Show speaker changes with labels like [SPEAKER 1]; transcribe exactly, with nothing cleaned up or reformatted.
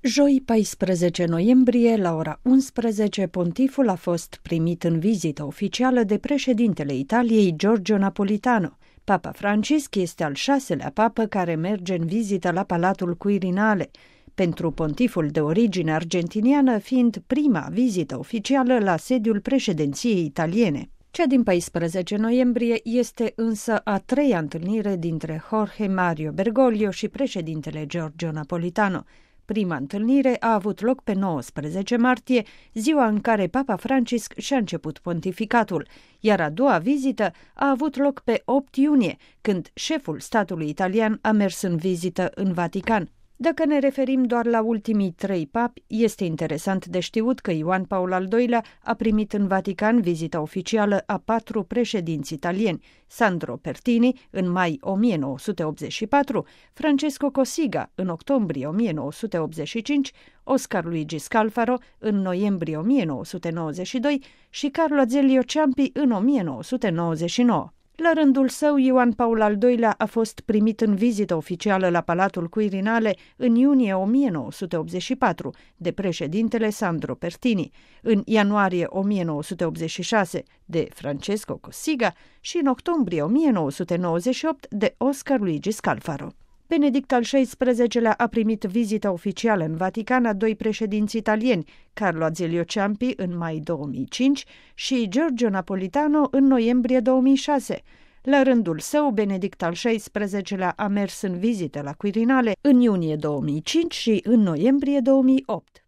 [SPEAKER 1] Joi, paisprezece noiembrie, la ora unsprezece, pontiful a fost primit în vizită oficială de președintele Italiei, Giorgio Napolitano. Papa Francisc este al șaselea papă care merge în vizită la Palatul Quirinale, pentru pontiful de origine argentiniană fiind prima vizită oficială la sediul președinției italiene. Cea din paisprezece noiembrie este însă a treia întâlnire dintre Jorge Mario Bergoglio și președintele Giorgio Napolitano. Prima întâlnire a avut loc pe nouăsprezece martie, ziua în care Papa Francisc și-a început pontificatul, iar a doua vizită a avut loc pe opt iunie, când șeful statului italian a mers în vizită în Vatican. Dacă ne referim doar la ultimii trei papi, este interesant de știut că Ioan Paul al doilea a primit în Vatican vizita oficială a patru președinți italieni: Sandro Pertini în mai o mie nouă sute optzeci și patru, Francesco Cossiga în octombrie o mie nouă sute optzeci și cinci, Oscar Luigi Scalfaro în noiembrie o mie nouă sute nouăzeci și doi și Carlo Azeglio Ciampi în o mie nouă sute nouăzeci și nouă. La rândul său, Ioan Paul al doilea a fost primit în vizită oficială la Palatul Quirinale în iunie o mie nouă sute optzeci și patru de președintele Sandro Pertini, în ianuarie o mie nouă sute optzeci și șase de Francesco Cossiga și în octombrie o mie nouă sute nouăzeci și opt de Oscar Luigi Scalfaro. Benedict al șaisprezecelea a primit vizită oficială în Vatican a doi președinți italieni, Carlo Azeglio Ciampi în mai două mii cinci și Giorgio Napolitano în noiembrie două mii șase. La rândul său, Benedict al șaisprezecelea a mers în vizită la Quirinale în iunie două mii cinci și în noiembrie două mii opt.